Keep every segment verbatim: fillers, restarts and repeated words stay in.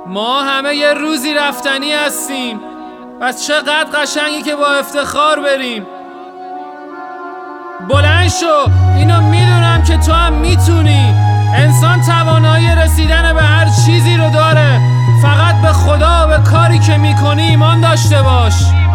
ما همه یه روزی رفتنی هستیم، پس چقدر قشنگی که با افتخار بریم. بلند شو، اینو میدونم که تو هم میتونی. انسان توانایی رسیدن به هر چیزی رو داره، فقط به خدا و به کاری که میکنی ایمان داشته باش.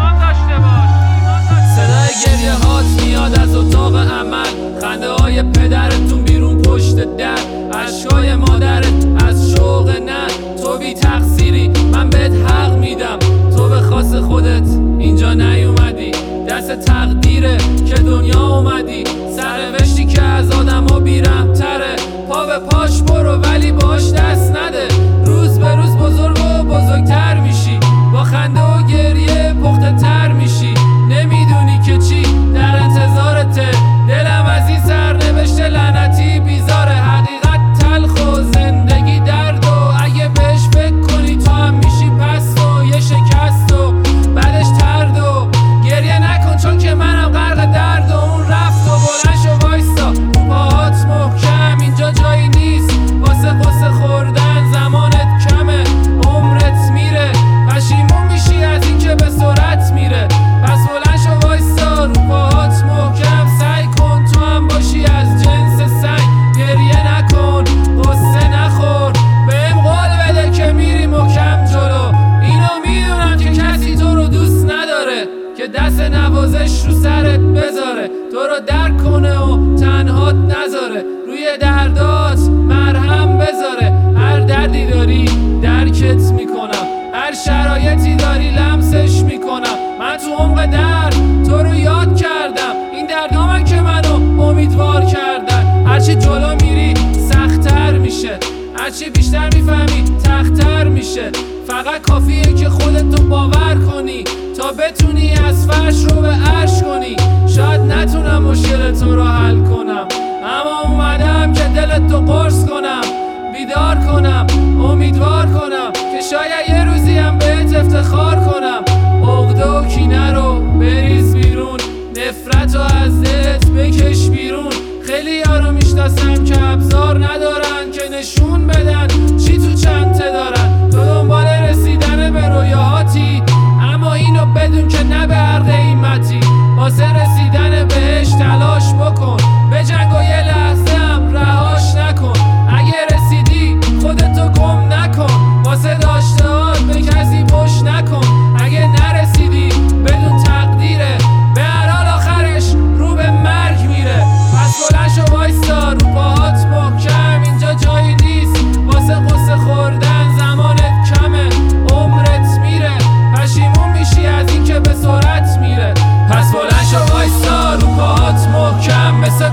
صدای گریه هات میاد از اتاق عمل، خنده های پدرتون بیرون پشت در، اشکای مادرت از شوق نه. تو بی تقصیری، من بهت حق میدم. تو به خواست خودت اینجا نیومدی، دست تقدیره که دنیا اومدی. سرنوشتی که از آدم ها بیرحم تره، پا به پاش برو ولی باش دست نده. روز به روز بزرگ و بزرگتر میشی، با خنده و گریه پخته تر میشی. نمیدونی که چی در انتظارته، دلم از این سرنوشت لعنتی بیزاره. حقیقت تلخ و زندگی درد، و اگه بهش فکر کنی تو هم میشی پست و یه شکست و بعدش ترد. و گریه نکن چون که منم غرق درد و اون رفت. و بلند شو وایستا، پاهات محکم، اینجا جایی نیست واسه قصه خوردن. زمانت کمه، عمرت میره، پشیمون میشی از این که به سرعت میره. پس بلند شو وایستا، رو پاهات محکم، سعی کن تو هم باشی از جنس سنگ. گریه نکن، قصه نخور، بهم قول بده که میری محکم جلو. اینو میدونم که کسی تو رو دوست نداره، که دست نوازش رو سرت بذاره، تو رو درک کنه و تنهات نذاره، روی دردات مرهم بذاره. هر دردی داری درکت میکنم، هر شرایطی داری لمسش میکنم. من تو عمق درد تو رو یاد کردم، این دردها من که منو امیدوار کردن. هرچی جلو میری سخت‌تر میشه، هرچی بیشتر میفهمی تخت‌تر میشه. فقط کافیه که خودتو باور کنی تا بتونی از فرش رو به عرش کنی. شاید نتونم مشکل تو رو حل کنم، اما اومدم که دلتو قرص کنم، بیدار کنم، امیدوار کنم که شاید یه روزی هم بهت افتخار کنم. عقده و کینه رو بریز بیرون، نفرت رو از دلت بکش بیرون. خیلی ها رو میشناسم که ابزار ندارن که نشون بدن چی تو چنته دارن. تو دنبال رسیدن به رویاهاتی، اما اینو بدون که نه به هر قیمتی. واسه رسیدن بهش تلاش بکن، به جنگ و یه لحظه هم رهاش نکن. اگه رسیدی خودتو گم نکن، واسه داشتهات به کسی پشت نکن. اگه نرسیدی بدون تقدیره، به هر حال آخرش رو به مرگ میره. پس بلند شو وایستا، رو پاهات محکم، اینجا جایی نیست واسه قصه خوردن. زمانت کمه، عمرت میره، پشیمون میشی از این که به سرعت میره. پس بلند شو وایستا، رو پاهات محکم، مثل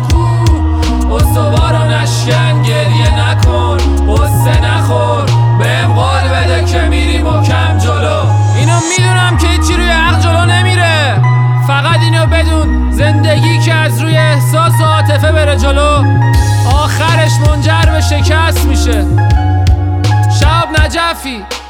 کوه استوار و نشکن. گریه نکن، قصه نخور، بهم قول بده که میری محکم جلو. اینو میدونم که هیچی روی عقل جلو نمیره، فقط اینو بدون زندگی که از روی احساس و عاطفه بره جلو آخرش منجر به شکست میشه. شهاب نجفی